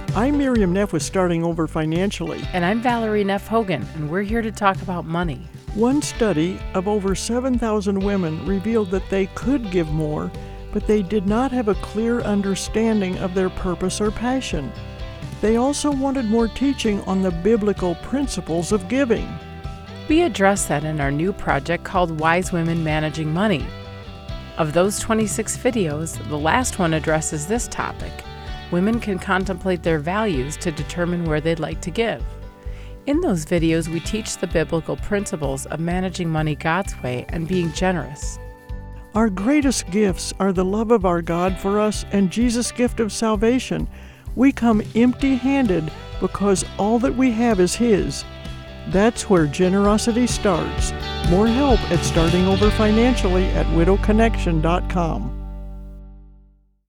I'm Miriam Neff with Starting Over Financially. And I'm Valerie Neff Hogan, and we're here to talk about money. One study of over 7,000 women revealed that they could give more, but they did not have a clear understanding of their purpose or passion. They also wanted more teaching on the biblical principles of giving. We address that in our new project called Wise Women Managing Money. Of those 26 videos, the last one addresses this topic. Women can contemplate their values to determine where they'd like to give. In those videos, we teach the biblical principles of managing money God's way and being generous. Our greatest gifts are the love of our God for us and Jesus' gift of salvation. We come empty-handed because all that we have is His. That's where generosity starts. More help at Starting Over Financially at widowconnection.com.